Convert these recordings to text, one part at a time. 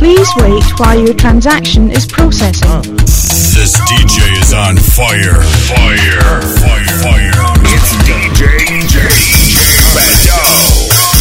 Please wait while your transaction is processing. This DJ is on fire. Fire. Fire. Fire. It's DJ Beto.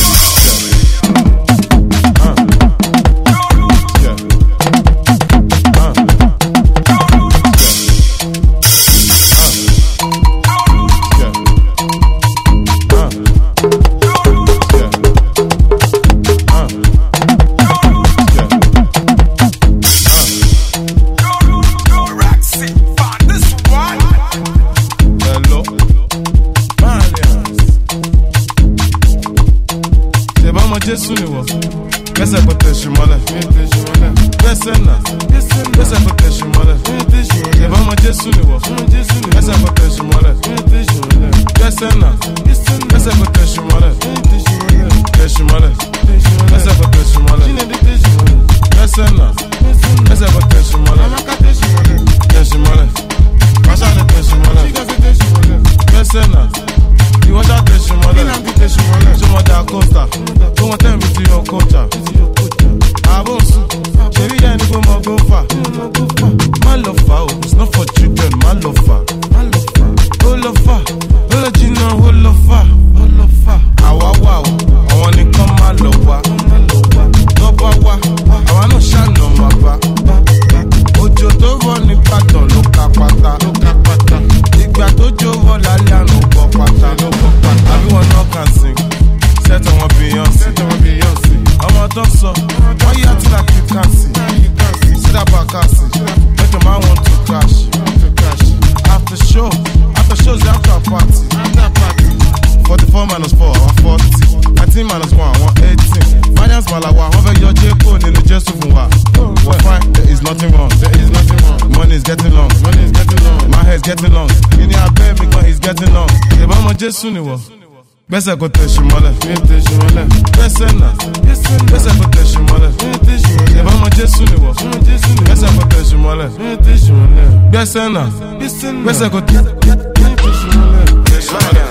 Besa ko teshimole, teshimole. Besa na, besa ko teshimole, teshimole. Eba mo Jesu ni wo, besa ko teshimole, teshimole. Besa na, besa ko teshimole, teshimole.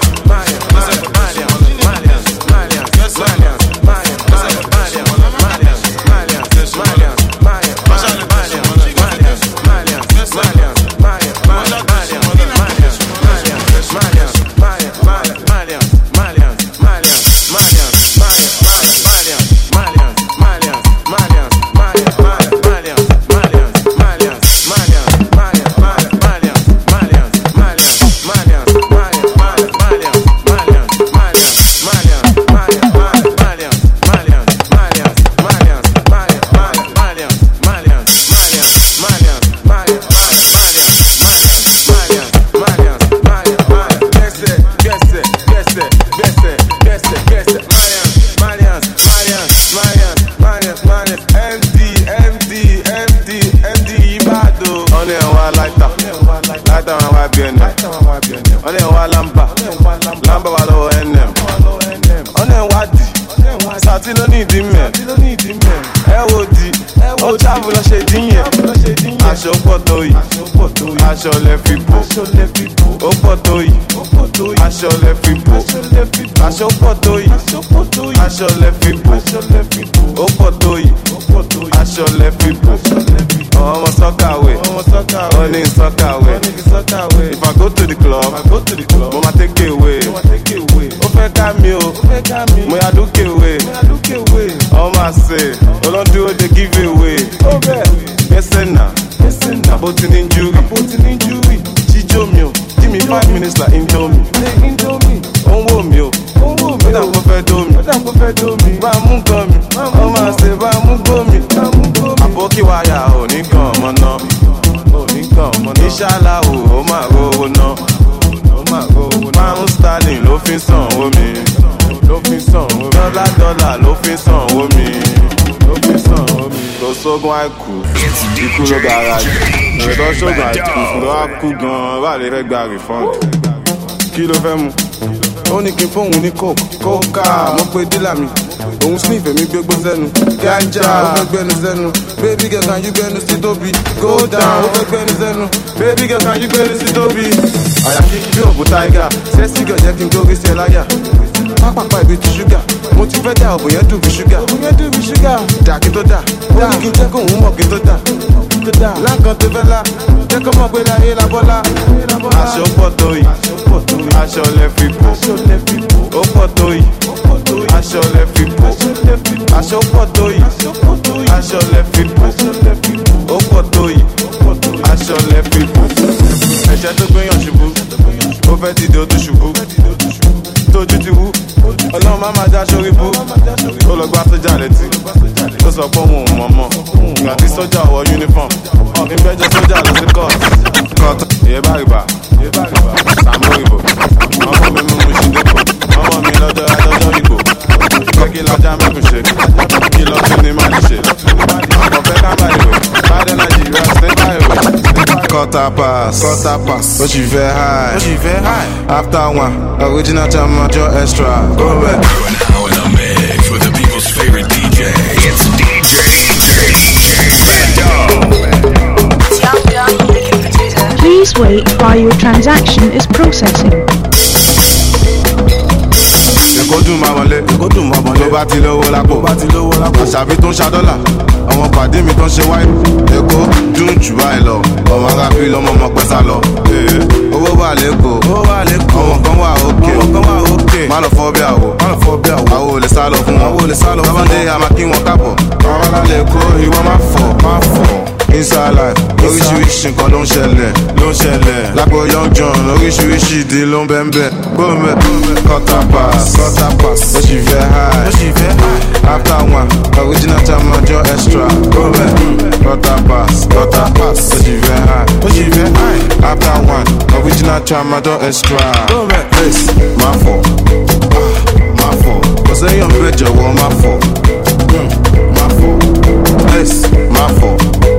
Aṣọ lẹ fi bò, ó pọ̀ tó yìí. Aṣọ lẹ fi bò, aṣọ pọ̀ tó yìí. Aṣọ lẹ fi bò, ó pọ̀ tó yìí. Aṣọ lẹ fi bò. Ọmọ sọ́kàwé, ó ní sọ́kàwé. If I go to the club, mo ma take away. Ó fẹ́ ká mi o, mo yà dúkè away. Ọmọ àṣẹ, olóńdúró dey give away. Gbẹ́sẹ̀ náà. About an injury, Chijo mio, give me 5 minutes like Indomie. Onwo mio, Oda go fe do mi, ba mu gan mi, o ma se ba mu go mi. Aboki waya o ni kan mo na, Inshallah o ma rowo na, Pound sterling ló fi sanwó mi, Dollar ló fi sanwó mi. Kò sógun àìkú, ikú ló gara jù. Ìrètọ́ sógun àìkú, ló wá kú gan-an, bá lè fẹ́ gba refund. Kí ló fẹ́ mu? Ó ní kí n fóun ní kókà, mo pe dílà mi. Òun sniff èmi gbégbó sẹ́nu. Ganja, ó fẹ́ gbẹ́nu sẹ́nu. Baby girl, can you gbẹ́nu sí tóbi? Go down, ó fẹ́ gbẹ́nu sẹ́nu. Baby girl, can you gbẹ́nu sí tóbi? Àyà kí bí òkú tiger, sẹ́sì girl jẹ́ kí n gbórí sí ẹ láyà. pápápá ibi ti ṣúgà. Mo ti fẹ́ dá òbò yẹn dùn bí ṣúgà. Dà kí tó dà. Ó ní kí n jẹ́ kó òun mọ̀ kí tó dà. Láǹkan tó fẹ́ la, jẹ́ kó mọ̀ pé láyé la bọ́lá. Aṣọ pọ̀ tó yìí, aṣọ lẹ fi bò. Ó pọ̀ tó yìí, aṣọ lẹ fi bò. Aṣọ pọ̀ tó yìí, aṣọ lẹ fi bò. Ó pọ̀ tó yìí, aṣọ lẹ fi bò. Ẹ̀ṣẹ̀ tó gbéyàn ṣubú, ó fẹ́ dìde ó tún ṣubú. Tójú ti wú, ọlọ́run má máa já sórí bú. Ó lọ gbá sójà létí, ó sọ pé òun ò mọ̀ mọ̀. Ìgbà tí sójà wọ uniform, ìgbẹ́jọ́ sójà lọ sí kọ́ọ̀tù. Ìyẹ́ bá rìbà, Sàmúrìbò. Ọmọ mi mú mu ṣíndéko, ọmọ mi lọ́jọ́ adájọ́ ìgbò. Pé kí lọ́jà mẹ́kùn ṣe, kí lọ́tún ní má ní ṣe. Ọ̀fẹ́ ká bá ìwé, báyìí Nàìjíríà ṣe bá ìwé. Quarter pass, ó sì fẹ́ high. After one, original time major extra. Go back. You're now in a mix with the people's favorite DJ. It's DJ Bando. Please wait while your transaction is processing. Èkó dùn máa wọlé, tó bá ti lówó lápò. Àṣàbí tó ń ṣa dọ́là, àwọn pàdé mi tó ń ṣe wáyé. Èkó dùn jù báyìí lọ, ọmọ arábí lọmọ ọmọ pẹ́ sá lọ. Owó wà lẹ́kọ̀ọ́, ọmọ kan wà òkè. Má lọ fọ́ bí àwò, àwò lè sá lọ fún wọn. Sábàndé àmà kí wọn kábọ̀. Àwọn alálẹ̀ Èkó ìwọ má fọ̀. Inside life, oríṣiríṣi nǹkan ló ń ṣẹlẹ̀. Lápò Young John, oríṣiríṣi ìdí ló ń bẹ́ẹ̀. Gómẹ̀, quarter pass, ó sì fẹ́ high. After one, original time major extra. Gómẹ̀, quarter pass, ó sì fẹ́ high. After one, original time major extra. Gómẹ̀, place, má fọ̀. Kò sẹ́yìn ọ̀bẹ jọ̀wọ́ má fọ̀. Place, má fọ̀.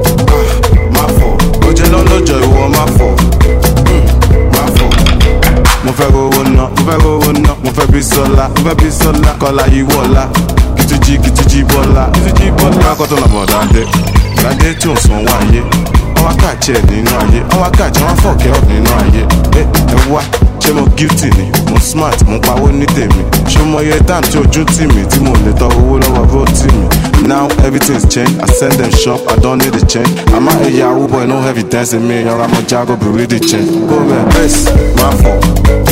Oje lọ́lọ́jọ́ ìwọ má fọ̀. Mo fẹ́ rówó ná, mo fẹ́ bí sọ́lá. Kọ́lá yìí wọ̀lá, kìtìjì bọ́lá. Lákọ̀tọ̀ nà bọ̀ dáadé tí ò sàn wáyé. Wọ́n wá kàjẹ́ nínú ayé, wọ́n fọ̀kẹ́ ọ̀ nínú ayé. Ẹ wá, ṣé mo guilty ni? Mo smart, mo pawó ní tèmi. Ṣé mo yẹ time tí ojú tì mí, tí mo lè tọ owó lọ́wọ́ bó tì mí? Now everything's changed, I send them shop, I don't need a change. I'm a Yahoo boy, no evidence in me. You're a Jago, be really change. Go man, place, my fault.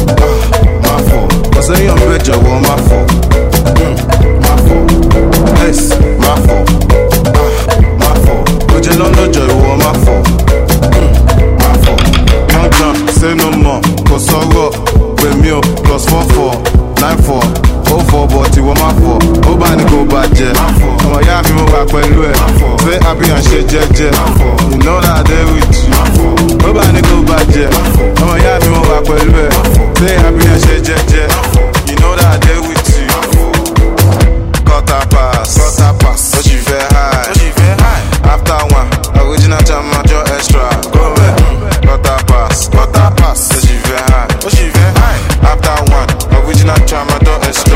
Cause I ain't bet you want my fault. My fault. Place, my fault. My fault. But you don't know you want my fault. My fault. Young John, say no more. Cause sorrow, with me, +44, 94. 04 but you want my fault. Ó bá ní kó bàjẹ́. Ọmọ ìyá mi mo wà pẹ̀lú ẹ̀. Fẹ́ happy and ṣe jẹ́jẹ́. You know that I dey with you. Ó bá ní kó bàjẹ́. Ọmọ ìyá mi mo wà pẹ̀lú ẹ̀. Fẹ́ happy and ṣe jẹ́jẹ́. You know that I dey with you. Quarter pass, ó sì fẹ́ high. After one, original time major extra. Go back. Quarter pass, ó sì fẹ́ high. After one, original time major extra.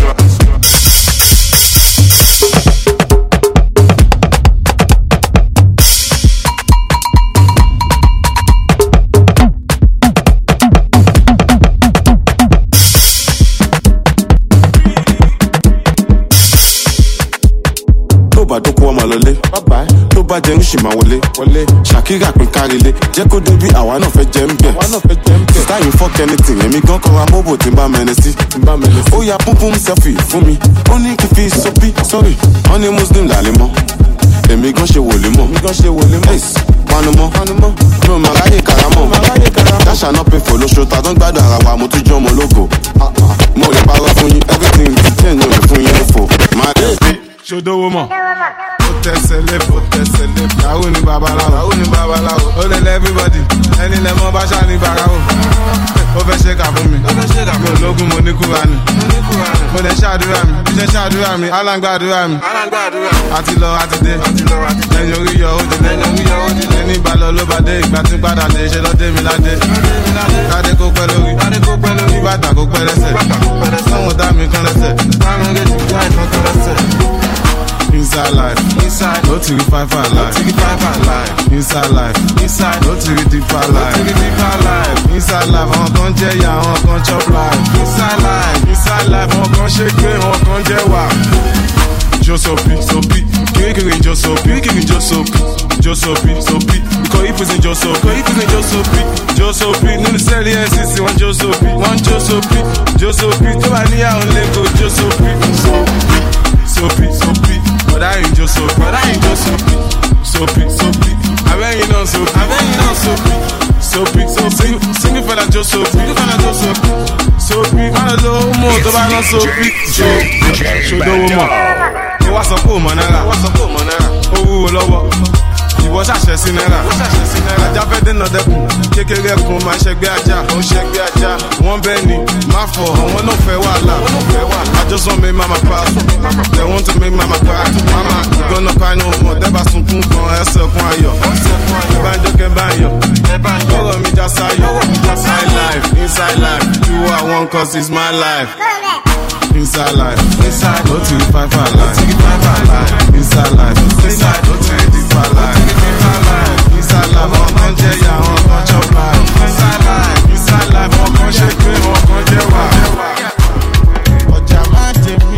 Dókòwò máa lọlé, tó bá jẹun ṣì máa wọlé. Ṣàkírà pín kárílé, jẹ́ kó débi àwa náà fẹ́ jẹ́ ń bẹ̀. Táyì fuck anything, èmi gan kọ́ra mọ́bò tí ń bá mẹ́rin sí. Ó ya púpùm selfie fún mi, ó ní kí fi sọ́bí, sorry, wọ́n ní Muslim làlẹ́ mọ́. Èmi gan ṣe wòlé mọ́. Panumọ́, mi ò máa ráyè karamọ́. Dáṣà náà pé fò lóṣù, ta tó ń gbádùn ara wa, mo tún jọ́ ọmọ ológo. Mo lè parọ́ fún yín, everything ti tẹ̀ ní òye fún yín nífò. Máa dé bí. Ṣodówó mọ̀. Ó tẹ̀sẹ̀ lébò. Yahoo ni babaláwo. Ó lè lẹ́ everybody. Ẹni lẹ́mọ́ bá ṣá ní bàráwò. Ó fẹ́ ṣe kà fún mi. Mi ò lógún mo ní Kúránì. Mo lè ṣàdúrà mi. Bí ṣe ṣàdúrà mi, aláǹgbàdúrà mi. Àti lọ àti dé. Lẹ́yìn orí yọ ó ti dé. Ẹni ìbálò ló bá dé. Ìgbà tí padà dé. Ṣe lọ dé mi ládé. Kádé kó pẹ́ lórí. Ìbàdàn kó pẹ́ lẹ́sẹ̀. Sọ́wọ́n dá mi kan lẹ́sẹ̀. Inside life, no to the 5 life. inside life, inside, no to the deeper life, inside life, àwọn kan jẹ́ ìyà, àwọn kan chop life, inside life, àwọn kan ṣe pé, àwọn kan jẹ́ wà. Josopi, sopi, kiri Josopi, sopi, because if it's in Josopi, nínú sẹ́ẹ̀lì NCC, one Josopi, tó bá ní àwọn lẹ́kọ̀ọ́ Josopi, sopi, bọ̀dá yìí Josopi, sopi, abẹ́yìn náà sopi, singing for that Josopi, máa lọ mọ̀ tó bá lọ sopi, ṣòdòwò mọ̀. Ó wá sọ pé ò mọ̀ náírà, ó wúwo lọ́wọ́, ìwọ ṣàṣẹ sí náírà. Ajá fẹ́ dènà dẹ́kun, kékeré ẹkùn máa ṣẹgbẹ́ ajá. Wọ́n bẹ́ẹ̀ ni, má fọ̀, àwọn náà fẹ́ wàhálà. I just want make mama proud, they want to make mama cry. Mama, you gonna cry no more, tẹ́ bá sunkún kan ẹsẹ̀ kún ayọ̀. Kẹ́bàjọ́ kẹ́bàyọ̀, ọ̀rọ̀ mi já sáyọ̀. Inside life, do what I want cause it's my life. Inside life, no to the five life. Inside life, no to the deeper life. Inside life, I'm on Jaya, I'm on chop life. Inside life, I'm on shake me, I'm on Jewa. Oja ma je mi,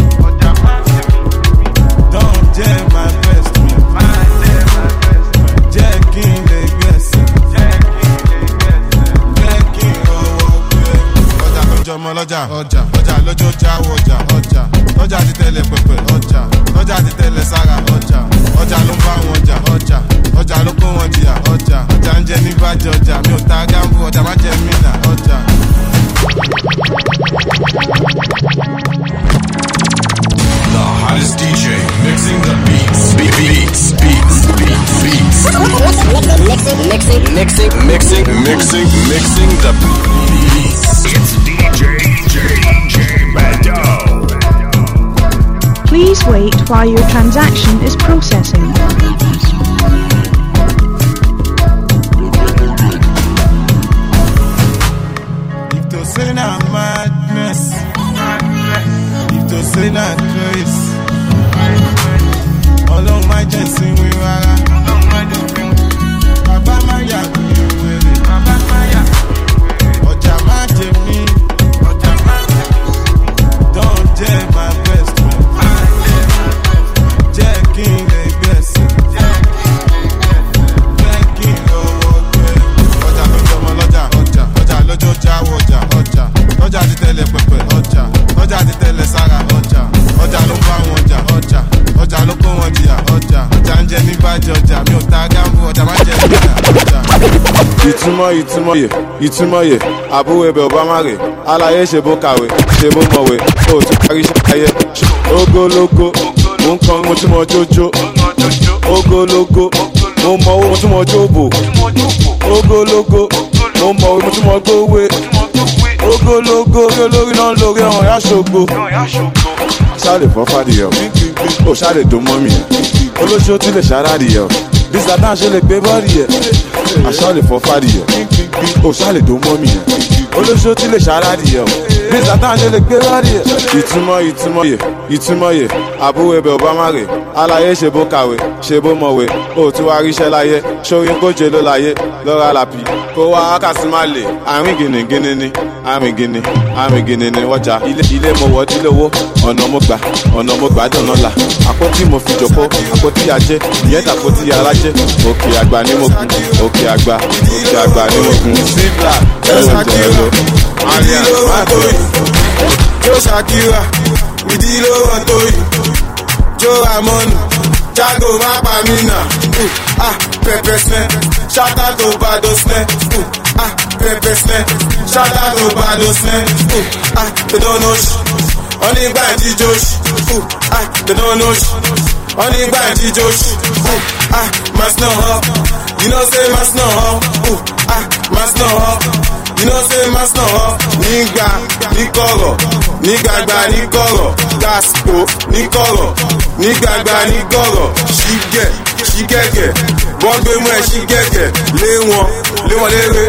don't jam my best me. Jacking the guest, jacking ọmọ lọ́jà lọ́jọ́ jáwọ́ ọjà ti tẹ́lẹ̀ pẹ̀pẹ̀ ọjà ti tẹ́lẹ̀ sára ọjà ló ń bá wọn ọjà ló kó wọn jìyà ọjà ń jẹ ní bàjẹ́ ọjà mi ò ta gáàmù ọjà má jẹ mínà ọjà. The hottest DJ mixing the beats. Mixing the beats. It's DJ Bando. Please wait while your transaction is processing. If to say na madness, if to say na grace, Ọlọ́run má jẹ́ sí wí rárá. Bàbá má yà kú wèrè. Ọjà má jẹ mí. Don't jẹ́ my best friend. Jẹ́ kí n lè gbẹ̀sìn. Jẹ́ kí n lọ́wọ́ gbẹ. Ọjà ló jọmọ lọ́jà lọ́jọ́ jáwọ́ ọjà ti tẹ́lẹ̀ pẹ̀pẹ̀ ọjà ti tẹ́lẹ̀ sára ọjà ló bá wọn ọjà ló kó wọn jìyà ọjà ń jẹ ní bàjẹ́ ọjà mi ò ta gáàmù ọjà má jẹ nígbà ọjà. ìtumọ̀ yẹ àbúrò ẹbẹ̀ ọba má rè aláyé ṣe bó kàwé ṣe bó mọ̀wé ó ti parí ṣáyé ogologo mo ń kan mo tún mọ jójó ogologo mo mọ owó mo tún mọ jóbò ogologo mo mọ owó mo tún mọ gbówé ogologo olórí náà lórí ọ̀hún yá ṣògo. Ṣáàlè fọ́ fàdìyẹ o ṣáàlè dùn mọ́ mi olóṣó tún lè ṣàràdìyẹ o bí satan ṣe lè gbé bọ́ọ̀dì yẹ aṣáàlè fọ́ fàdìyẹ o ṣáàlè dùn mọ́ mi olóṣó tún lè ṣàràdìyẹ o bí satan ṣe lè gbé bọ́ọ̀dì yẹ. ìtumọ̀ yẹ àbúrò ẹbẹ̀ ọba má rè aláyé ṣe bó kàwé ṣe bó mọ̀wé ó tún wá ríṣẹ́ láyé ṣórí kóje ló láyé lọ́ra làpì kó wá ákàsí má lè àrùn gìnìgìnì ni àrùn ni wọ́jà ilé mo wọ́ dílé owó ọ̀nà mo gbà dọ̀nà là àpótí mo fi jòkó àpótí ajé ìyẹn tàpótí alájẹ òkè àgbà ní mo gun òkè àgbà ní mo gun síbla ẹ̀rọ jẹ̀rọ àríyá má tó yìí. Jó Shakira ìdílé wọn tó yìí Jó Ramonu Jago má pa mí nà pẹpẹ snẹ ṣáta tó bá dó snẹ pẹpẹ snẹ ṣáta tó bá dó snẹ they don't know shit onígbà ìdíjọ́ shit they don't know shit onígbà ìdíjọ́ shit mas no up you know say mas no up mas no up you know say mas no up nígbà níkọ̀rọ̀ nígbàgbà níkọ̀rọ̀ gaspo níkọ̀rọ̀ nígbàgbà níkọ̀rọ̀ ṣígẹ̀gẹ̀ wọ́n gbé mú ẹ̀ ṣígẹ̀gẹ̀ lé wọn léré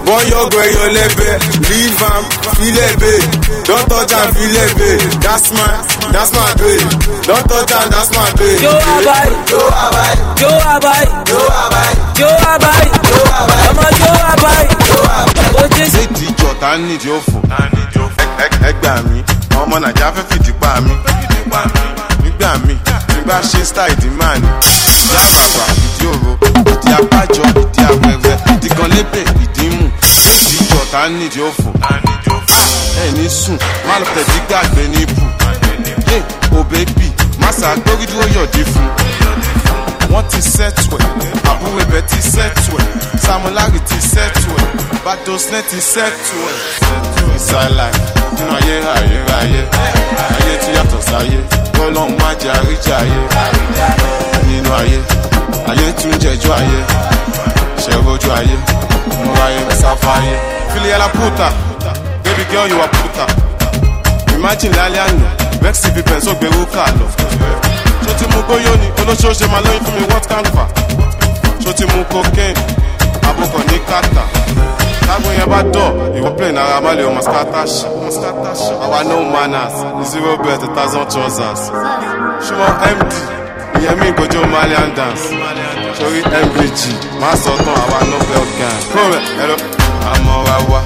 One young boy, you leave am, feel it, babe. Don't touch am, feel it, babe. That's my babe. Don't touch am, that's my babe. Yo abai, yo abai, yo abai, yo abai, yo abai, yo abai. Ọmọ yo abai, yo abai. O je ṣe ìdíjọ ta ní ìdí òfò. Ẹgbà mi, ọmọ Nàìjíríà fẹ́ fìdí pa mi. Nígbà mi, nígbà ṣe style ìdí máa ní. Ìdí àràwà, ìdí òro, ìdí abájọ, ìdí awẹ́wẹ́, ìdí kan lébè, ìdí mú. Ṣé ìdíjọ ta ní ìdí òfò? Ẹni sùn, má lọ tẹ̀sí gbàgbé ní ibù. Yé, o bébì, má ṣàgbórí dúró yọ̀dí fún. Wọ́n ti sẹ́tù ẹ̀, àbúrò ibẹ̀ ti sẹ́tù ẹ̀, Samulari ti sẹ́tù ẹ̀, Badosne ti sẹ́tù ẹ̀. Ìsàlàyé, nínú ayé, ayé tí yàtọ̀ sáyé, Ọlọ́run má jẹ́ àríjà ayé. Nínú ayé tún jẹjọ́ ayé, ṣẹ̀rọ̀jú ayé, múra ayé, sáfà ayé. Filiya la puta, baby girl you a puta. Imagine lálẹ́ àná, Vexy fi pẹ̀ sógbèrú kà lọ. Ṣó ti mú gbóyó ni, olóṣooṣe máa lóyún fún mi, what can fa? Ṣó ti mú cocaine, abúkọ̀ ní kàtà. Tágbó yẹn bá dọ̀, ìwọ play náírà má lè o mọ̀síkátàṣì. Àwa no manners, 0 bet 1,000 trousers. Ṣùgbọ́n MD, ìyẹn mi ìgbòjò Malian dance. Sórí MVG, má sọ tán àwa Nobel gang. Kúrò ẹ̀rọ. Àmọ́ra wa,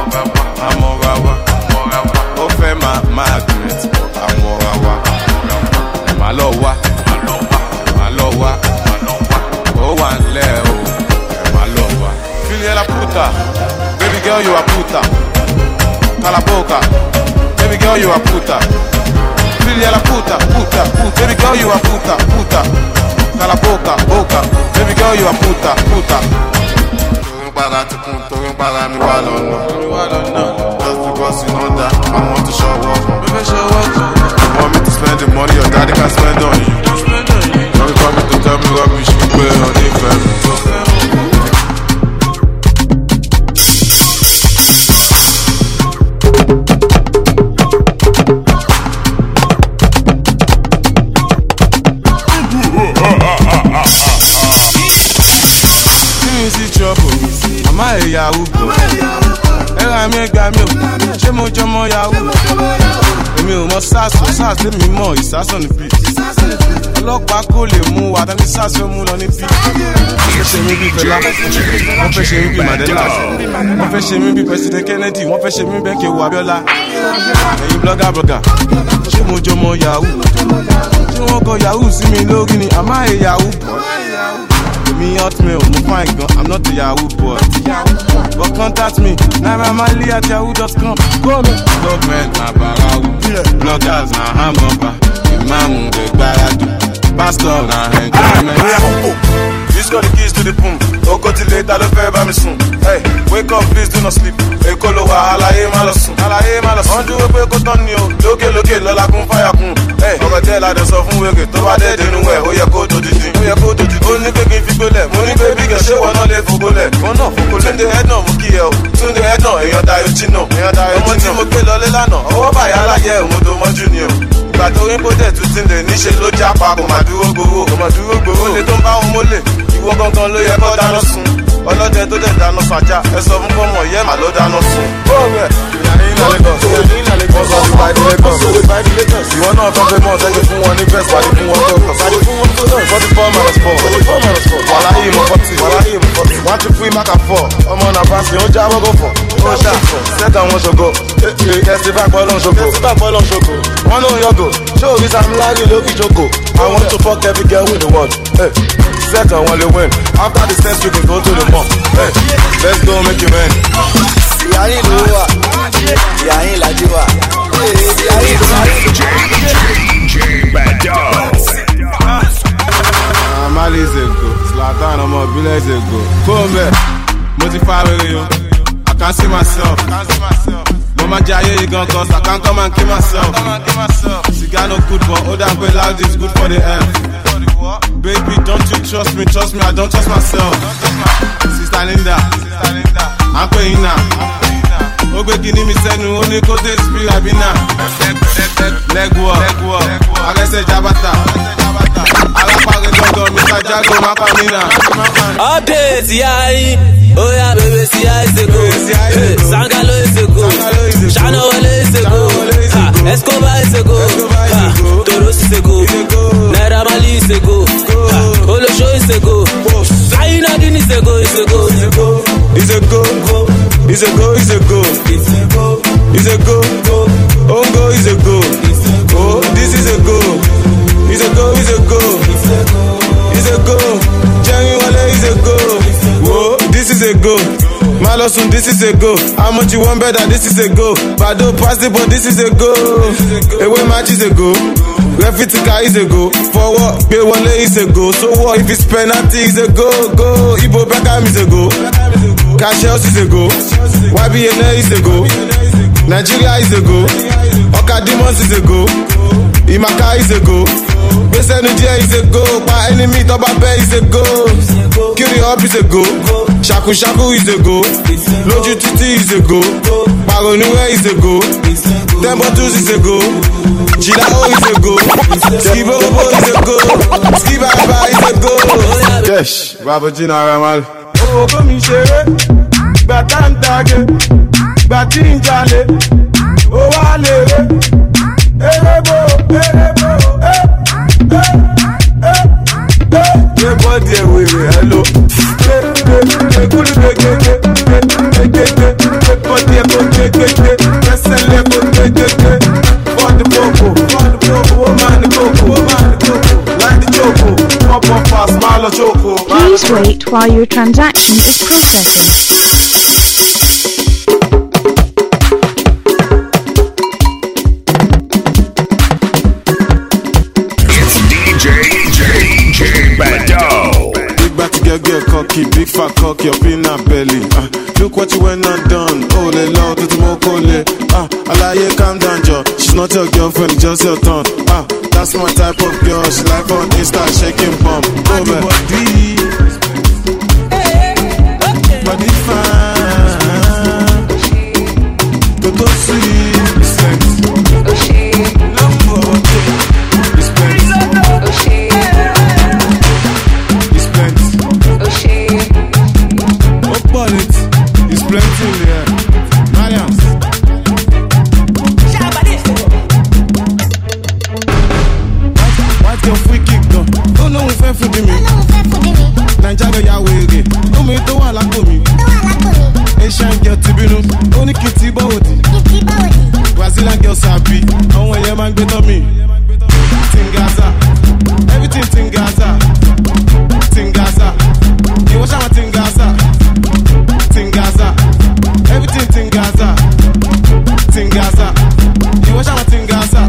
ó fẹ́ máa magnet. Àmọ́ra wa, má lọ wá, ó wà nílẹ̀ o, má lọ wá. Filiya la puta, baby girl you a puta. Calaboca, baby girl you a puta. Filiya la puta, baby girl you a puta. Calaboca, baby girl you a puta. Torí ń para mi wá lọ́nà. Just because you know that I want to show up. You want me to spend the money your daddy can spend on you. Don't come me to tell me rubbish, you play on the fence. Àmá ẹ̀yà ugbò ẹ̀rọ àmì ẹgbàá mi ò ṣé mo jọmọ yahoo. Èmi ò mọ sars lèmi mọ ìsásàn ní bí. Ọlọ́pàá kò lè mú wa tàbí sars fẹ́ mú lọ ní bí. Wọ́n fẹ́ ṣe mí bí Fẹlá, wọ́n fẹ́ ṣe mí bí Mandela, wọ́n fẹ́ ṣe mí bí President Kennedy, wọ́n fẹ́ ṣe mí bẹ́ẹ̀ Kéwu Abíọ́lá. Ẹ̀yin blogger ṣé mo jọmọ yahoo. Ṣé wọ́n kọ yahoo sí mi lórí ni àmá ẹ̀yà ugbò. Me hotmail, mo fine gun, I'm not a Yahoo boy. But contact me, nairamarley@yahoo.com. Call me. Government na barawu, bloggers na hamburger, imam de gbaradu, pastor na enjoyment. He's got the keys to the boom. Oko till later, ló fẹ́ bá mi sùn. Hey, wake up, please do not sleep. Èkó ló wà, àlàyé má lọ sùn. Wọ́n dúró pé kó tán ni o, lókè lọ́la kún fáyà kún. Hey, ọkọ̀ tẹ́ ládẹ sọ fún wèrè tó bá dé dénú ẹ̀, ó yẹ kó tó dìdì. Ó ní pé kí n fi gbólẹ̀, mo ní pé bí kẹ̀ ṣé wọn náà lè fògbólẹ̀. Túndé Edna mú kí ẹ o, Túndé Edna èèyàn Dayo Chino. Ọmọ tí mo gbé lọlé lánàá, ọwọ́ bàyá láyé òun tó mọ́jú ni o. Ìgbà tó rí bódẹ̀ tún ti ń lè níṣe ló jápa kò má dúró gbowó. Ó lè tó ń bá wọn mólè, ìwọ gangan ló yẹ kó dáná sun. Ọlọ́dẹ tó dẹ̀ dáná sàjà, ẹ sọ fún kọ́mọ yẹ́ mà ló dáná sun. Bóòrẹ̀ ìwọ náà tó fẹ́ mọ́ ṣẹ́gi fún wọn ní bẹ́ẹ̀ sáré fún wọn tó kọ̀ sáré fún wọn tó kọ̀ 44-4 wàláyé mọ̀ 40 1 2 3 mark and 4 ọmọ náà bá sí ó já wọ́gọ́ fọ̀ ó ṣá sẹ́tà wọn ṣògo ẹ̀sì bá pọ̀ lọ́n ṣògo wọ́n ló ń yọgò ṣé òbí Samulari lórí ìjókòó I want to fuck every girl with the world sẹ́tà wọn lè win after the sex we can go to the mall let's go make you win. Ìyá yín ló wà, ìyá yín làjí wà. DJ Bado. Mali is a go, Zlatan ọmọ ìbílẹ̀ is a go. Kóńbẹ̀, mo ti fa rere yo, I can see myself. Mo máa jẹ ayé yìí gan cause I can come and kill myself. Cigar no good but ó dà pé loud is good for the health. Baby don't you trust me, I don't trust myself. Sister Linda, I'm paying now. Ó gbé kíní mi sẹ́nu, ó ní kó dé spirit àbínà. Leg work, arẹ́sẹ̀ jabata. Alápàrẹ gbọ́ngàn mi ká jago, Makamina. Update, CI. Oh yeah, baby, CI is a go. Sangalo is a go. Shano is a go. Escobar is a go. Toros is a go. Naira Marley is a go. Olosho is a go. Aina Dini is a go. Is a go. Is a go. Is a go. Is a go. Is a go. Ongo is a go. Oh, this is a go. Is a go. Is a go. Is a go. Jerry Wale is a go. Whoa, this is a go. Malosun, this is a go. How much you want better? This is a go. Bado pass the ball, this is a go. Away match is a go. Refitika is a go. Forward, Bewale is a go. So what if it's penalty is a go? Go. Ibo Beckham is a go. Cassius is a go. YBNA is a go. Nigeria is a go. Okadimos is a go. Imaka is a go. Besenudia is a go. Pa enemy Toba Bay is a go. Kiri up is a go. Shaku Shaku is a go. Loju Titi is a go. Paronue is a go. Tembotus is a go. Chilao is a go. Skibobo is a go. Skibaba is a go. Yes, Babajina Ramal. Oh, come here. Batantage. Batinjale. Oh, Wale. Erebo. Body away, hello. Please wait while your transaction is processing. Get cocky, big fat cock, your peanut belly. Look what you went and done. Oh, le lord, to the mokole. Alaye, calm down, Joe. She's not your girlfriend, just your turn. That's my type of girl. She like on Insta, shaking bum. Go back. Body fine. Toto sweet. Respect. Love. Respect. It's plenty in there. Mariams. White girl free kick though. Oh no, we fair food me. Nigeria Yahweh. Oh me to wala komi. Asian girl tibinu. Only kitty body. Brazilian girl sabi. Oh yeah man better me. Tingaza. Everything Tingaza. Tingaza. You watch out Tingaza. Tingaza, everything Tingaza, Tingaza. You watch out Tingaza.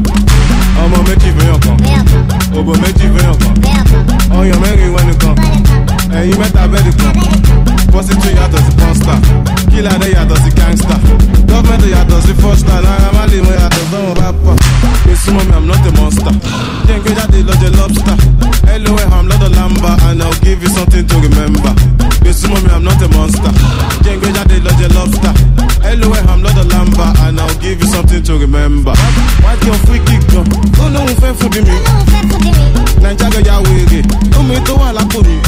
Ọmọ méjì fẹ́yàn kan, òbò méjì fẹ́yàn kan, ọyàn mẹ́rin wẹ́nu kan, ẹ̀yin mẹ́ta bẹ́ẹ̀dì kan. Prostitute yàtọ̀ sí pọ́nstà, kílàdé yàtọ̀ sí gangsta, gọ́ọ̀mẹ̀ntì yàtọ̀ sí fọ́stà, Naira Marley mo yàtọ̀ sọ́wọ́n bá pọ̀. Èsì mọ́ mi, I'm not a monster. Jẹ́ n gbé jáde lọ́jọ́ lobster. LOA, I'm lọ́dọ̀ lamba, and I'll give you something to remember. Èsì mọ́ mi, I'm not a monster. Jẹ́ n gbé jáde lọ́jọ́ lobster. LOA, I'm lọ́dọ̀ lamba, and I'll give you something to remember. White girl free kick gan, ó lóun fẹ́ fún mi. Nigeria Yahweh, ó mi tó wà lápò mi.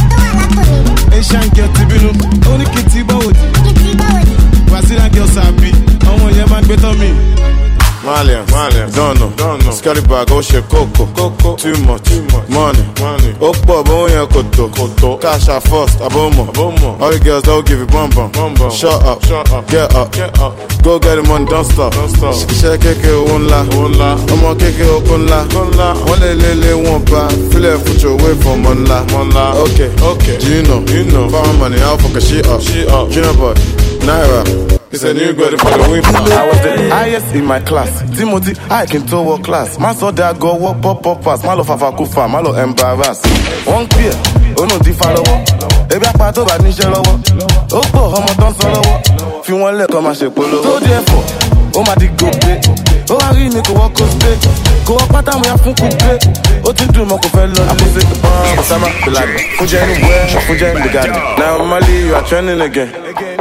Asian girl tibinu, ó ní kìtì bọ́wọ̀dì. Brazilian girl sabi, àwọn yẹn máa gbé tán mi. Malian, don't know. Scary bag, oh shit, coco. Too much money. Oh, Bob, oh yeah, koto. Cash out first, abomo. All the girls don't give you bum. Shut up, get up. Go get the money, don't stop. Share keke won't la. I'm on keke okun la. One lele won't buy. Feel it, put you away from monla. Okay. Do you know? Found money, I'll fuck a shit up. Junior boy, Naira. It's a new girl for the win. I was the highest in my class. Timothy, I can to work class. Man saw that go walk pop pass. Malo fafa kufa, malo embarrass. One clear, oh no di follow. Ebi apato ba ni se lowo. O po omo ton so lowo. Fi won le ko ma se polo. So therefore, o ma di go play. O wa ri mi ko work ko stay. Ko wa pata mo ya fun ku play. O ti dun mo ko fe lo. I put it on Osama Bin Laden. Fuje anywhere, fuje in the garden. Now Mali, you are trending again.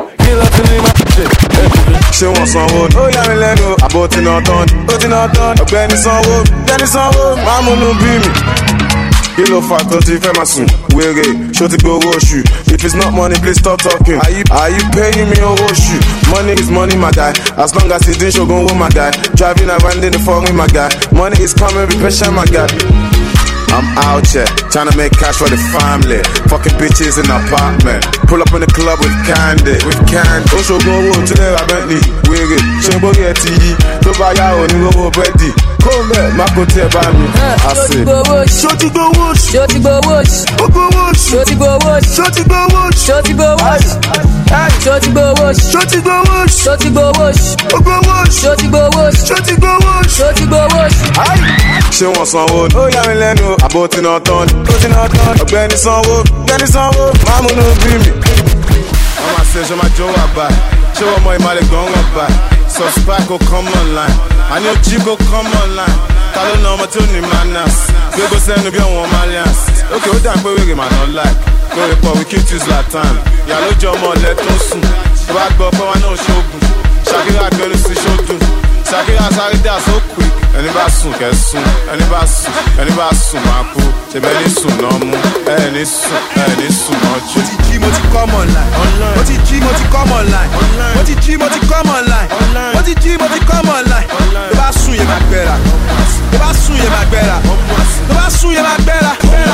Ṣé wọ́n sanwó? Ó yà mí lẹ́nu. Àbò tí náà tán. Ó ti náà tán. Ọ̀gbẹ́ni sanwó. Bẹ́ẹ̀ni sanwó. Máa múnú bí mi. Kilo fat, don't you fẹ́ máa sùn? Wèrè, ṣó ti gbowó oṣù? If it's not money, please stop talking. Are you paying me owó oṣù? Money is money, my guy. As long as it's in Shogun, my guy. Driving around in the phone with my guy. Money is coming, be patient, my guy. I'm out here, trying to make cash for the family. Fucking bitches in the apartment. Pull up in the club with candy. Oṣù gbowó tilẹ̀ ra Bentley. Wèrè, ṣé borí ẹ ti yí? Tó bá yá ò ní owó bẹ́ẹ̀dì. Kó mẹ́, má kó tiẹ̀ bá mi. Ṣó ti gbowó? Ṣó ti gbowó? Ṣó ti gbowó? Ṣó ti gbowó? Ṣó ti gbowó? Ṣó ti gbowó? Ṣó ti gbowó? Ṣó ti gbowó? Ṣó ti gbowó? Ṣó ti gbowó? Ṣó ti gbowó? Ṣó ti gbowó? Ṣé wọ́n sanwó? Ó yà mí lẹ́nu. Àbò tí náà tán ni. Ọ̀gbẹ́ni sanwó. Máa múnú bí mi. Wọ́n máa ṣe ṣe máa jó wà báyìí. Ṣé wọ́n mọ ìmàlẹ̀ gan wà báyìí? Subscribe kò come online. Àní ojí kò come online. Ta ló na ọmọ tí ó ní manners? Gbégbó sẹ́nu bí ọ̀wọ́n Malians. Ókè ó dà pé wèrè màá ná like. Lórí pọ̀ we keep use Latin. Ìyá ló jẹ́ ọmọ ọ̀lẹ́ tó sùn. Tó bá gbọ́ pé wọn náà ṣoògùn. Ṣàkírà gbẹnu sí ṣoògùn. Ṣàkírà sáré dà so quick. Ẹni bá sùn kẹ́ sùn. Ẹni bá sùn máa kú. Ṣé bẹ́ẹ̀ ní sùn náà mú? Ẹni sùn náà jù. Mo ti come online. Mo ti jí mo ti come online. Mo ti jí mo ti come online. Mo ti jí mo ti come online. Tó bá sùn yẹn máa gbẹ́ra. Tó bá sùn yẹn máa gbẹ́ra. Tó bá sùn yẹn máa gbẹ́ra.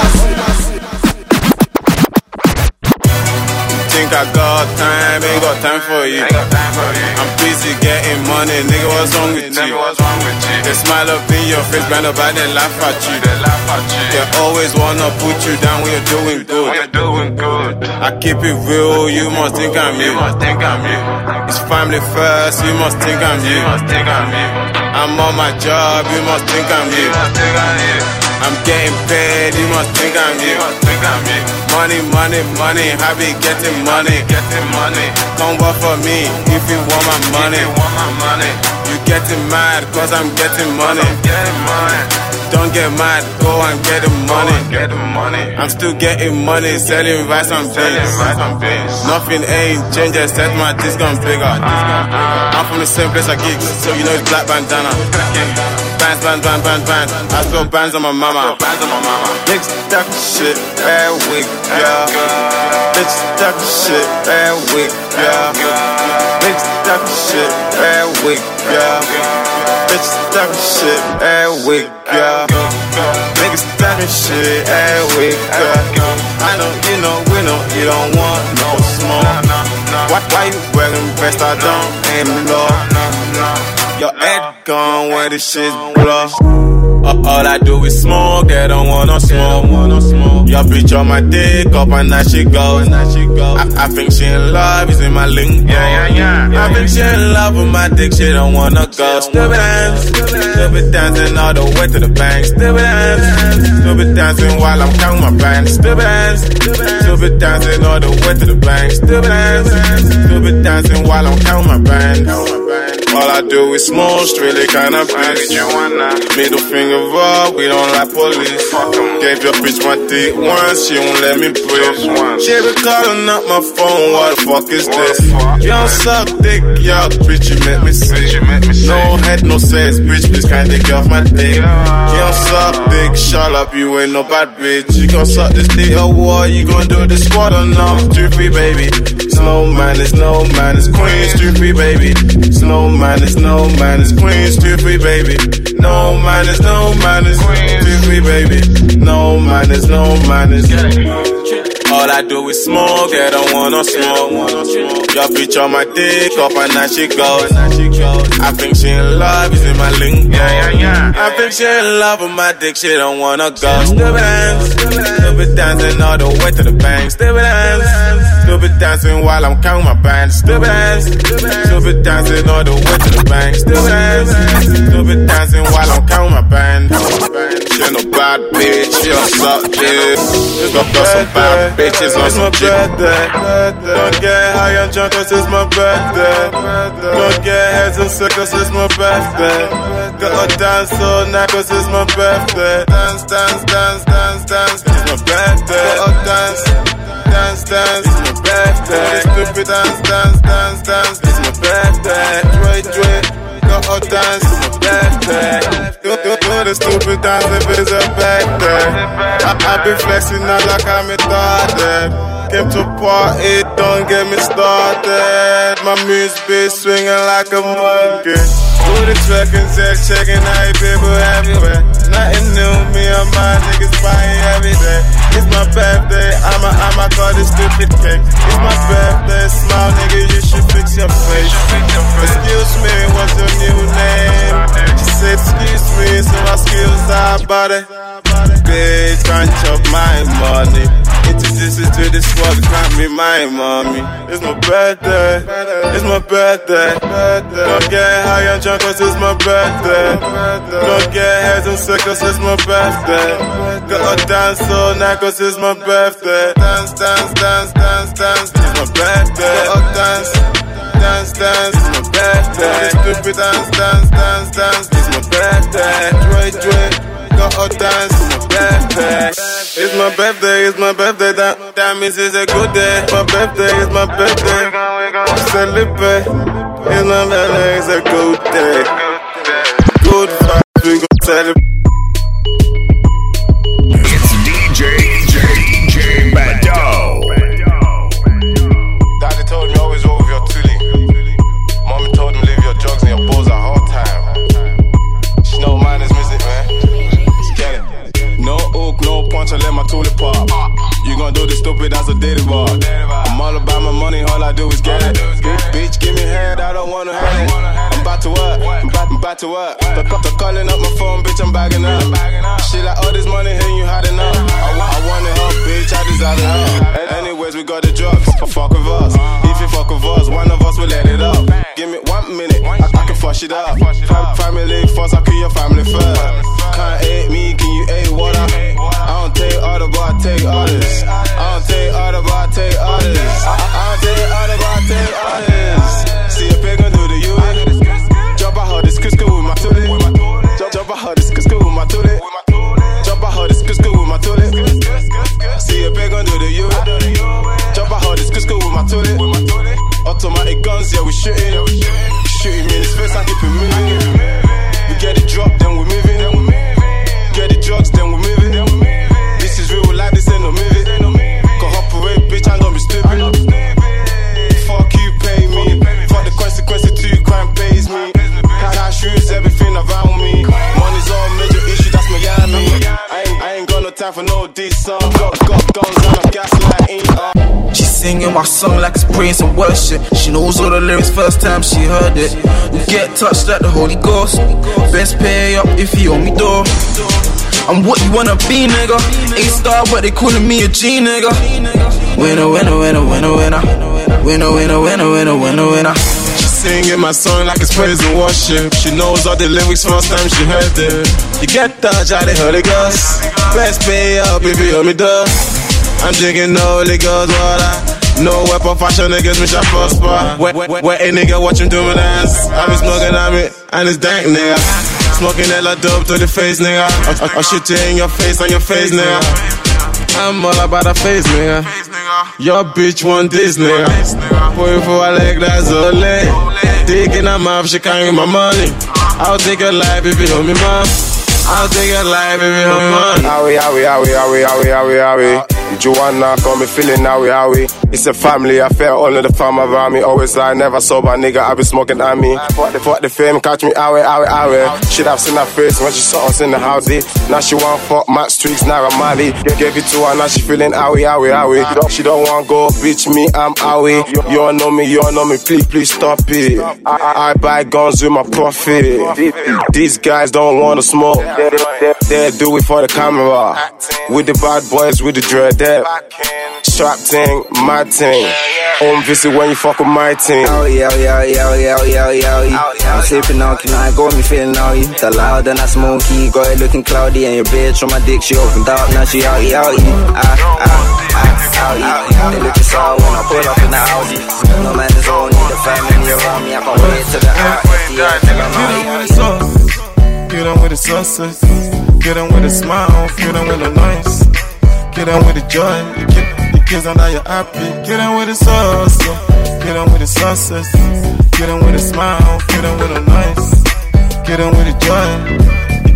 Think I got time, ain't got time for you. I'm busy getting money, nigga, what's wrong with you? They smile up in your face, brand up, they laugh at you. They always wanna put you down when you're doing good. I keep it real, you must think I'm you. It's family first, you must think I'm you. I'm on my job, you must think I'm you. I'm getting paid, you must think I'm you. Money, I be getting money. Don't work for me if you want my money. You getting mad cause I'm getting money. Don't get mad, go and get the money. I'm still getting money, selling rice and beans. Nothing ain't changed except my disc gone bigger. I'm from the same place I geek, so you know it's black bandana. Bands. I throw bands on my mama. Bitch, that shit, bad week, yeah. Bitch, that shit, bad week, yeah. Bitch, that shit, bad week, yeah. Bitch, that shit, bad week, yeah. Niggas talking shit, bad week, yeah. I know, we know, you don't want no smoke. Why you wearing vest? I don't aim low. Your head gone when this shit's blow. All I do is smoke, they don't wanna smoke. Your bitch on my dick, up and now she goes. I think she in love, is in my link. I think she in love with my dick, she don't wanna go. Stupid dancing all the way to the bank. Stupid dancing while I'm counting my bands. Stupid dancing all the way to the bank. Stupid dancing while I'm counting my bands. All I do is smoke, strictly kinda bitch. Middle finger up, we don't like police. Gave your bitch my dick once, she won't let me breathe. She be calling up my phone, what the fuck is this? You don't suck dick, y'all, bitch, you make me sick. No head, no sense, bitch, please can't take off my dick. You don't suck dick, shut up, you ain't no bad bitch. You gon' suck this dick or what? You gon' do this squad or no? 3-3, baby. It's no man, it's Queens, 3-3, baby. It's no man, it's Queens, 2-3, baby. No man, it's Queens, 2-3, baby. No man, it's all I do is smoke, they don't wanna smoke. Your bitch on my dick, up and now she goes. I think she in love, is in my link. I think she in love with my dick, she don't wanna go. Stupid dancing all the way to the bank. Stupid dancing while I'm counting my bands. Stupid dancing all the way to the bank. Stupid dancing while I'm counting my bands. She no bad bitch, she a suck dick. Got some bad bitches on some chick. Don't get high and drunk cause it's my birthday. Don't get heads and sick cause it's my birthday. Gotta dance all night cause it's my birthday. Dance, it's my birthday. Gotta dance, it's my birthday. Stupid dance, it's my birthday. Dre, gotta dance, it's my birthday. Do the a stupid dance if it's a birthday. I be flexing now like I'm retarded. Came to party, don't get me started. My music be swinging like a monkey. Booty twerking, sex checking, I people everywhere. Nothing new, me and my niggas buying every day. It's my birthday, I'ma call this stupid cake. It's my birthday, smile nigga, you should fix your face. Excuse me, what's your new name? She said excuse me, so my skills are body. Bitch, can't chop my money. Introduce it to the squad, can't be my mommy. It's my birthday, it's my birthday. Don't get high and drunk cause it's my birthday. Don't get heads and sick cause it's my birthday. Gotta dance all night cause it's my birthday. Dance, dance, dance, dance, dance, it's my birthday. Gotta dance, dance, dance, it's my birthday. Stupid dance, dance, dance, dance, it's my birthday. Dre, gotta dance, it's my birthday. It's my birthday, it's my birthday, that means it's a good day. My birthday is my birthday, celebrate. It's my birthday, it's a good day. Good vibes, we gon' celebrate. It's DJ Bado. Daddy told me always over your toolie. Mommy told me leave your drugs and your balls at all time. She know mine is music, man. Get it. No hook, no punch, I let my toolie pop. You gon' do this stupid as a dating bar. I'm all about my money, all I do is get it. Bitch, give me head, I don't wanna have it. I'm about to work, I'm about to work. They're calling up my phone, bitch, I'm bagging up. She like, all this money here, you hiding up. I wanted her, bitch, I desire her. Anyways, we got the drugs, fuck with us. If you fuck with us, one of us will let it up. Give me 1 minute, I can fuck it up. Family first, I kill your family first. Can't hate me, can you hate water? I don't take order, but I take orders. I don't take order, but I take orders. I don't take order, but I take orders. See a pig and do the you. Jump out this Cusco with my toolie. Jump out this Cusco with my toolie. Jump out this Cusco with my toolie. See a pig and do the you. Jump out this Cusco with my toolie. Automatic guns, yeah, we shooting. Shooting me in his face, I keep it moving. We get it dropped, then we moving. Get the drugs, then we moving. This is real life, this ain't no movie. Cooperate, bitch, I'm gonna be stupid. Fuck you, pay me. Fuck the consequences to crime pays me. Cash rules everything around me. Money's all major issue, that's Miami. I ain't got no time for no decent. Got guns and I'm gaslighting. She's singing my song like it's praise and worship. She knows all the lyrics first time she heard it. We get touched like the Holy Ghost. Best pay up if you owe me door. I'm what you wanna be, nigga. A-star, but they calling me a G, nigga. Winner, winner, winner, winner, winner. Winner, winner, winner, winner, winner, winner. She's singing my song like it's praise and worship. She knows all the lyrics first time she heard it. You get touched out the Holy Ghost. Best pay up if you owe me door. I'm drinking no Holy Ghost water. No weapon fashion niggas wish I prosper. Where a nigga watch him do my dance. I be smoking on me and it's dank, nigga. Smoking hella dope to the face, nigga. I shoot you in your face, on your face, nigga. I'm all about the face, nigga. Your bitch want this, nigga. Put it for a leg, that's all leg. Dick in her mouth, she can't get my money. I'll take her life if you owe me, mom. I'll take her life if you owe me, man. Awi. Joanna got me feeling awi. It's a family affair, only the fam around me. Always lie, never sober, nigga, I be smoking at me. Fuck the fame, catch me awi. Should have seen her face when she saw us in the house. Now she want fuck Max Streaks, Naira Mali. Gave it to her, now she feeling awi. She don't want go, bitch, me, I'm awi. You don't know me, please stop it. I buy guns with my profit. These guys don't wanna smoke. They do it for the camera. With the bad boys, with the dread. Strap ting, my ting. Home visit when you fuck with my team. Yo. I'm sleeping now, can I go? Me feeling now. You the loud and I smoky. Got it looking cloudy and your bitch on my dick. She opened up, now she out. They looking sour when I pull up in the Audi. No man is on me, the family around me. I can't wait till the Get on with the success. Get on with the smile. Get on with the nice. Get on with the joy, the kids are now you're happy. Get on with the sauce, get on with the success. Get on with the smile, get on with the nice. Get on with the joy, the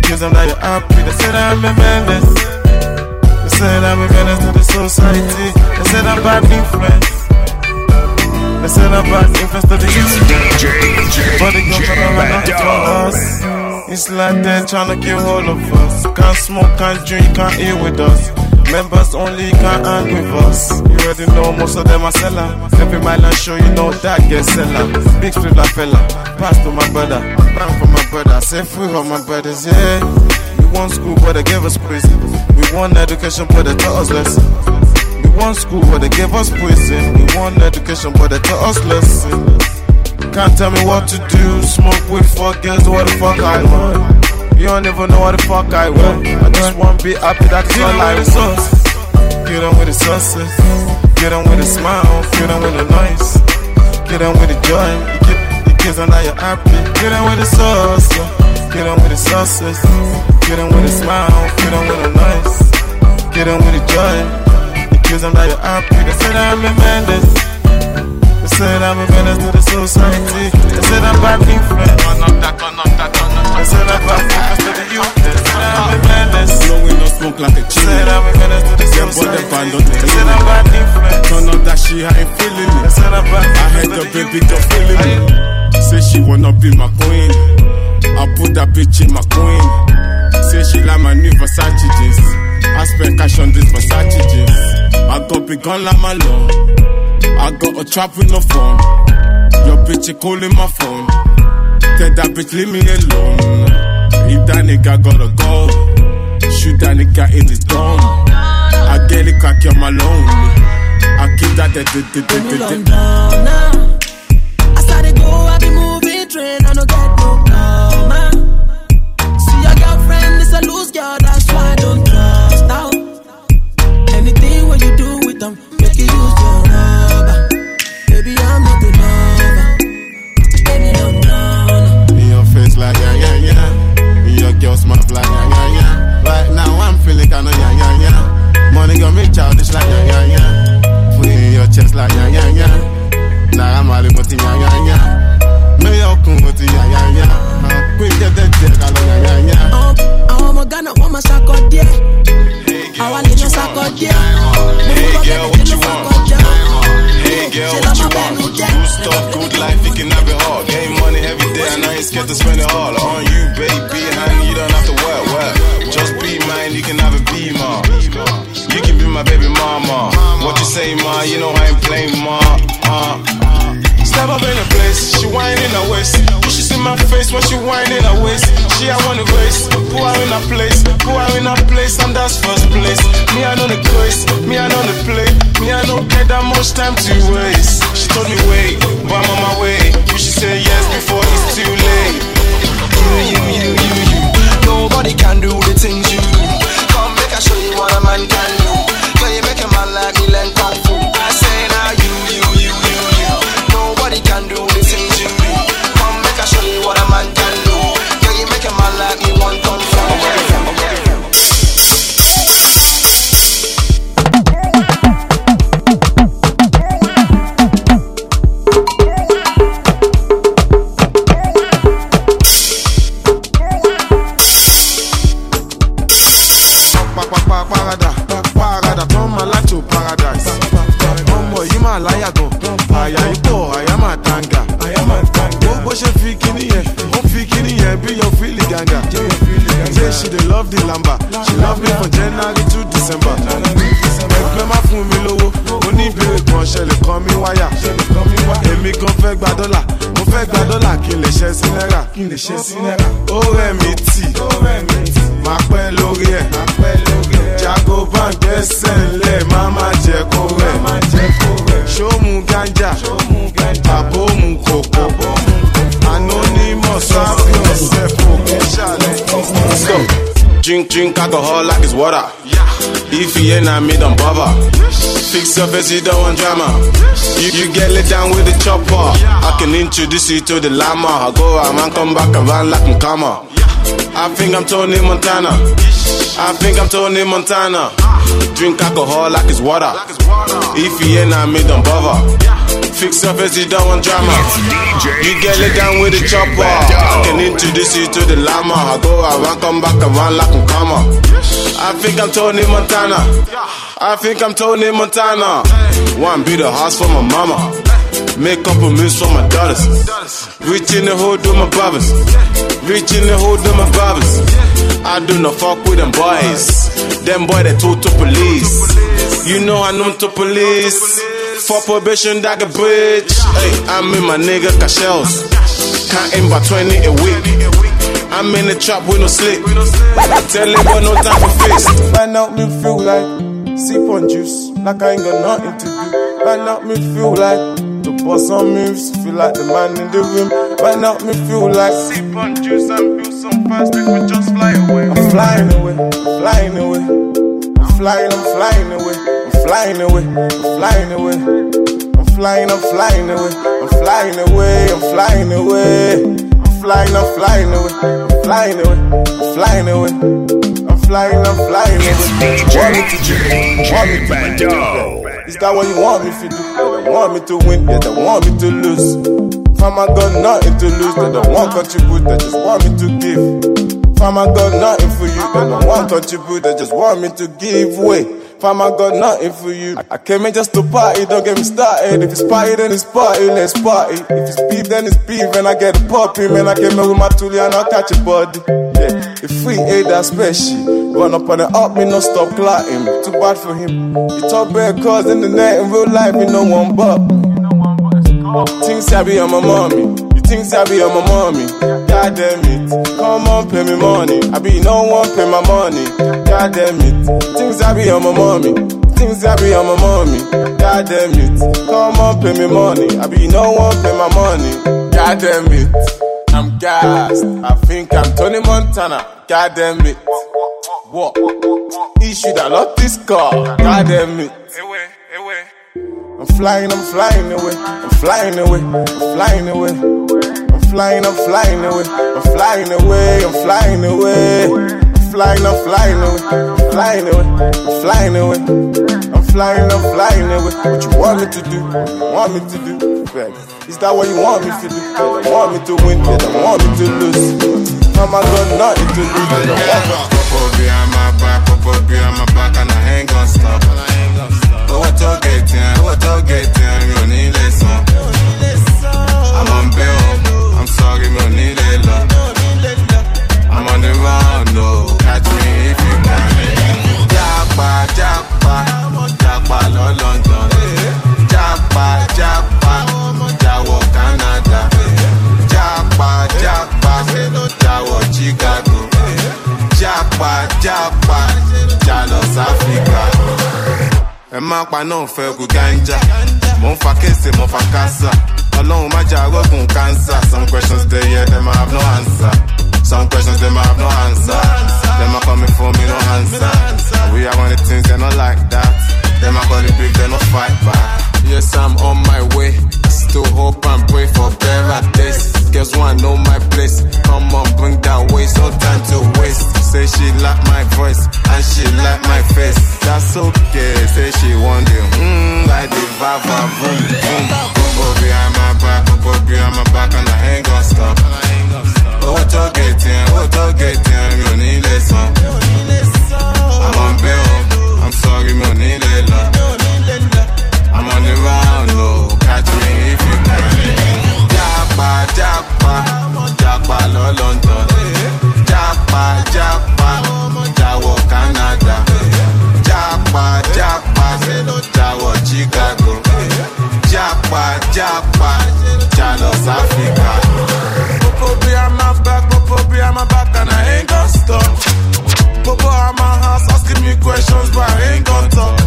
Because I'm not happy. They said I'm a menace. They said I'm a menace to the society. They said I'm bad influence. They said I'm bad influence to the youth. But they gon' try to run out to us. It's like they're trying to kill all of us. Can't smoke, can't drink, can't eat with us. Members only can't hang with us. You already know most of them are seller. Every mile and show you know that get seller. Big flip like fella. Pass to my brother. Bang for my brother. Say free for my brothers, yeah. We want school but they gave us prison. We want education but they taught us lesson. We want school but they gave us prison. We want education but they taught us lesson. Can't tell me what to do. Smoke with fuck girls, what the fuck I want. You don't even know what the fuck I want. I just want to be happy, that is all I want. Get on with the success. Get on with the smile. Get on with the noise. Get on with the joy. You kids are now you're happy. Get on with the sauce. Get on with the success. Get on with the smile. Get on with the noise. Get on with the joy. You kids are now you're happy. They said I'm a menace. They said I'm a menace to the society. They said I'm bad influence. They said I'm bad influence to the youth. They said I'm a menace. Blowing no smoke like a chimney. They said I'm a menace to the society. They said I'm bad influence. Turn up that she ain't feeling it. They said I'm bad influence. I heard the baby girl feeling me. Say she wanna be my queen. I put that bitch in my queen. Say she like my new Versace jeans. I spend cash on this Versace jeans. I got big gun like my law. I got a trap with no phone. Your bitch is calling my phone. Tell that bitch leave me alone. If that nigga gotta go, shoot that nigga in his dome. I get it crack on my lonely. I keep that I started go, I be moving train, I don't get no karma. See your girlfriend is a loose girl, that's why I don't trust now. Anything what you do with them, make you use your rubber. Baby, I'm not the lover. Baby, no. In your face like yeah. In your girl smile like yeah. Right now I'm feeling kinda yeah. Money gon' make childish like yeah. Put in your chest like yeah. Nah, I'm all about yeah. Me yo kun with yeah. Quick get that dick all yeah. I'm a Ghana woman, suck on there. I want to suck on there. Hey girl, what you want? Hey girl, what you want? Good stuff, good life, you can have it all. Getting money every day and I ain't scared to spend it all. On you, baby, honey, you don't have to work. Just be mine, you can have it be ma. You can be my baby mama. What you say, ma? You know I ain't playing, ma. Step up in the place, she whine in her waist. You should see my face when she whine in her waist. She I wanna race, put her in her place, and that's first place. Me I know the grace, me I know the play, me I don't get that much time to waste. She told me wait, but I'm on my way. You should say yes before it's too late. You. Nobody can do the things you do. Come make I show you what a man can do. Girl, you make a man like me learn kung fu. I say now you. Nobody can do the things you do. Come make I show you what a man can do. Girl, you make a man like me want kung fu. Parada, turn my life to paradise. You my liar go. I am a tanga. Go she fi kini ye, be your feeling ganga. Say she dey love the lamba. She love me from January to December. Ẹgbẹ́ má fún mi lówó, oníbèrè kan ṣẹlẹ̀ kan mi wáyà. Èmi gan fẹ́ gba dọ́là, mo fẹ́ gba dọ́là kí n lè ṣe sí náírà. Ó rẹ̀ mi tì, máa pẹ́ lórí ẹ̀. Jago bá ń gbẹ́sẹ̀ ńlẹ̀, má má jẹ́ kó rẹ̀. Ṣóòmù ganja, àbómù kòkó. Anonymous, happy yourself, okay, ṣàlẹ̀. Let's go. Drink alcohol like it's water. If you ain't not me, don't bother. Fix your face, you don't want drama. You get lit down with the chopper. I can introduce you to the llama. I go out, man, come back and run like I'm Kama. I think I'm Tony Montana. Drink alcohol like it's water. If you ain't not me, don't bother. fix your face, you don't want drama. You get it down with the chopper. I can introduce you to the llama. I go around, come back around like I'm comma. I think I'm Tony Montana. I think I'm Tony Montana. One be the house for my mama. Make up a moves for my daughters. Reach in the hood with my brothers. Reach in the hood with my brothers. I do not fuck with them boys. Them boy they told to police. You know I know to police. For probation that get bridge. Hey, I'm in my nigga Cashels. Counting by 20 a week. I'm in the trap with no sleep. Tell it but no time for face. Right now me feel like sip on juice. Like I ain't got nothing to do. Right now me feel like to bust some moves. Feel like the man in the room. Right now me feel like sip on juice and build some fast people just fly away. I'm flying away, I'm flying away. I'm flying away. I'm flying away, I'm flying away. I'm flying away. I'm flying away, I'm flying away. I'm flying away. I'm flying away. I'm flying away. I'm flying away. Want me to do? Is that what you want me to do? They don't want me to win, they don't want me to lose. Fam, I got nothing to lose, they don't want contribute, they just want me to give. Fam, I got nothing for you, they don't want contribute, they just want me to give way. Fam, I got nothing for you. I came in just to party, don't get me started. If it's party, then it's party, let's party. If it's beef, then it's beef, and I get a poppy. Man, I came in with my toolie and I'll catch a body. Yeah, if we ain't that special, run up on the up, me no stop clotting. Too bad for him. He talk bad cause in the net, in real life, me no one but. Things I be on my mommy. Things I be on my mommy, God damn it. Come on, pay me money. I be no one pay my money, God damn it. Things I be on my mommy, things I be on my mommy, God damn it. Come on, pay me money. I be no one pay my money, God damn it. I'm gassed. I think I'm Tony Montana, God damn it. What? He should have lost this car, God damn it. I'm flying away. I'm flying away. I'm flying away. I'm flying away. I'm flying away. I'm flying away. I'm flying away. I'm flying away. I'm flying away. I'm flying away. What you want me to do? What you want me to do? Beg. Is that what you want me to do? They don't want me to win. They don't want me to lose. Mama got nothing to do. They don't want me. Popo behind my back, and I ain't gonna stop. Owó tó gẹ̀tẹ̀ mi ò ní lè san. I'm on bail, I'm sorry mi ò ní lè lọ. I'm on the run, no, catch me if you can. Jápa lọ London. Jápa jáwọ Canada. Jápa jáwọ Chicago. Jápa jálọ Africa. Ẹ má pa náà fẹ́ kú ganja. Mo ń fa kése, mo fa kásá. Ọlọ́run má jà rọ́gùn cancer. Some questions they hear, them I have no answer. Some questions them I have no answer. Them I coming for me, no answer. We are one of the things, they're not like that. Them I call it big, they no fight back. Yes, I'm on my way. Still hope and pray for better days. Girls wanna know my place. Come on, bring that waist, no time to waste. Say she like my voice and she like my face. That's okay. Say she want it. Like the vava, boom, boom. Popo behind my back, and I ain't gonna stop. Owó tó gẹ̀tẹ̀ mi ò ní lè san. I'm on bail, I'm sorry mi ò ní lè lọ. I'm on the round, no, catch me if you can. Jápa lọ London. Jápa jáwọ Canada. Jápa jáwọ Chicago. Jápa jálọ Africa. Popo behind my back, and I ain't gonna stop. Popo at my house asking me questions, but I ain't gonna talk.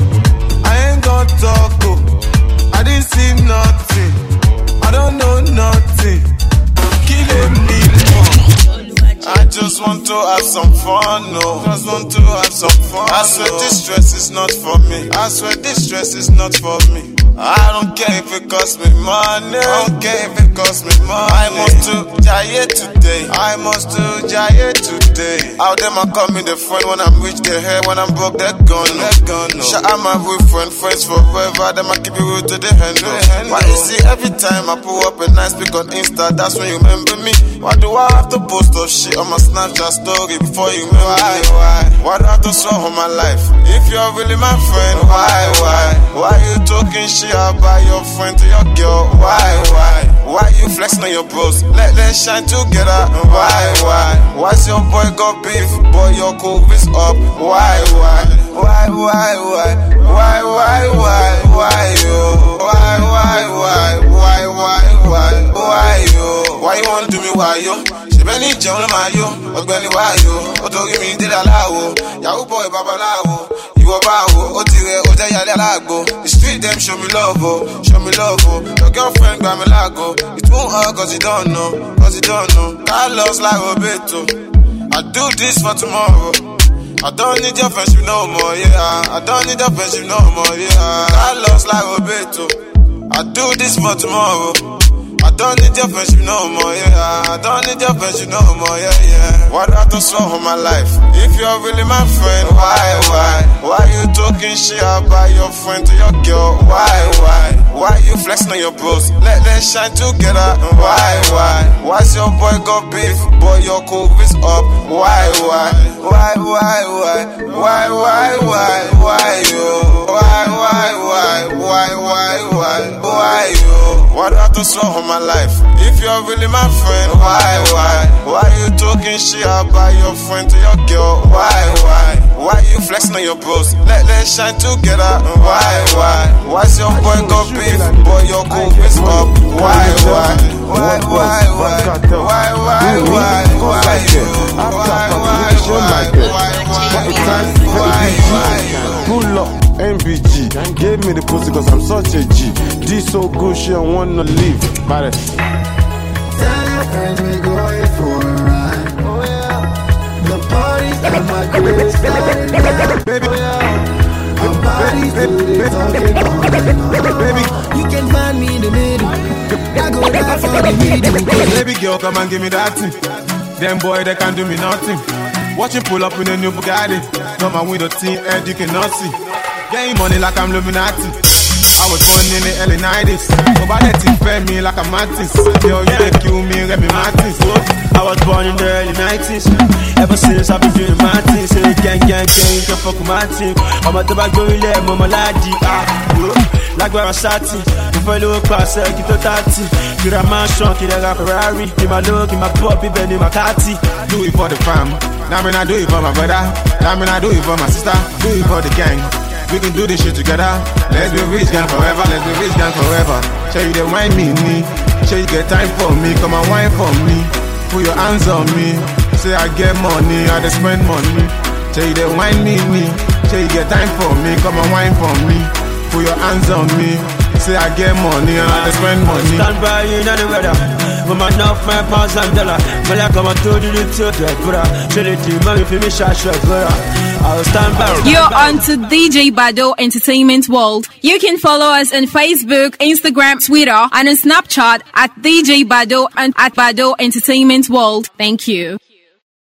Oh, I didn't see nothing. I don't know nothing. Killing me more. I just want to have some fun, no. I swear this stress is not for me. I don't care if it costs me money. I don't care if it costs me money. I must do Jaye today. I must do Jaye today. Out them I call me the friend when I'm rich, they hair when I'm broke, they're gone. Shout out my real friend, friends forever. Them I keep it real to the hand. Why you see every time I pull up a nice pic on Insta, that's when you remember me. Why do I have to post up shit on my Snapchat story before you remember me? Why do I have to show on my life? If you're really my friend, why you talking shit about your friend to your girl? Why you flexing on your bros? Let them shine together. Why's your boy got beef? Boy, your cool is up. Why you? Why you wanna do me? Why you? She Benny John Mayo, or Benny Wayo, or to give me the Lao, Yahoo boy Babalawo, you are Bao, Otire, Otaya Lago. The street them show me love, show me love. Your girlfriend got me lago. It won't hurt cause you don't know, I lost like Roberto. I do this for tomorrow. I don't need your friendship no more, yeah. I don't need your friendship no more, yeah. I lost like Roberto. I do this for tomorrow. I don't need your friendship no more, yeah. I don't need your friendship no more, yeah. Why do I have to slow on my life? If you're really my friend, why you talking shit about your friend to your girl? Why you flexing on your bros? Let them shine together. Why's your boy got beef? Boy, your cool is up. Why you? Why do I have to slow on my life? If you're really my friend, why you talking shit about your friend to your girl? Why you flexing on your bros? Let them shine together. Why's your boy got beef? Boy, your cool is up. Pull up, MBG, gave me the pussy cause I'm such a G. D so good, she don't wanna leave. Tell your friends we going for a ride. Oh yeah. The party's at my crib started. Baby, the party's baby, you can find me in the middle. I go down for the middle. Baby girl, come and give me that thing. Them boy, they can't do me nothing. Watch him pull up in a new Bugatti. Come on with the team, and you cannot see. Getting money like I'm Illuminati. I was born in the early 90s. Nobody fed me like a Martins. Yo, you they kill me, Remy Martins. I was born in the early 90s. Ever since I've been doing my thing. Say gang, can't fuck with my team. I'm a tobacco relay, mama lady. Like where I'm starting. If I look past, I keep the 30. Get a mansion, get a Ferrari. Give my look, give my puppy, bend in my catty. Do it for the fam. Now I do it for my brother. Now I do it for my sister. Do it for the gang. We can do this shit together. Let's be rich gang forever. Let's be rich gang forever. Show you the wine me. Show you get time for me. Come and wine for me. Put your hands on me. Say I get money, I just spend money. Show you the wine me. Show you get time for me. Come and wine for me. Put your hands on me. Say I get money and I just spend money. Stand by you in the weather. Mama enough my pounds and dollar. But I come and told you to the brother. Show the team, mommy, for me, shot, brother. I'll stand by. You're on to DJ Bado Entertainment World. You can follow us on Facebook, Instagram, Twitter, and on Snapchat at DJ Bado and at Bado Entertainment World. Thank you.